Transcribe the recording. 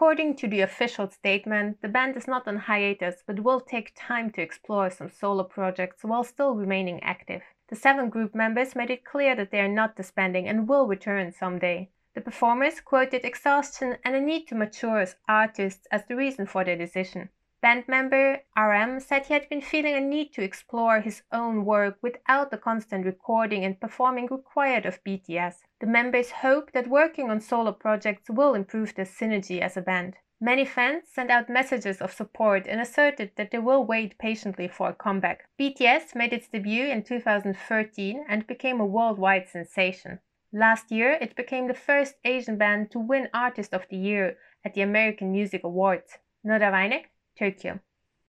According to the official statement, the band is not on hiatus but will take time to explore some solo projects while still remaining active. The 7 group members made it clear that they are not disbanding and will return someday. The performers quoted exhaustion and a need to mature as artists as the reason for their decision. Band member RM said he had been feeling a need to explore his own work without the constant recording and performing required of BTS. The members hope that working on solo projects will improve their synergy as a band. Many fans sent out messages of support and asserted that they will wait patiently for a comeback. BTS made its debut in 2013 and became a worldwide sensation. Last year, it became the first Asian band to win Artist of the Year at the American Music Awards. Noda Weinek, Tokyo.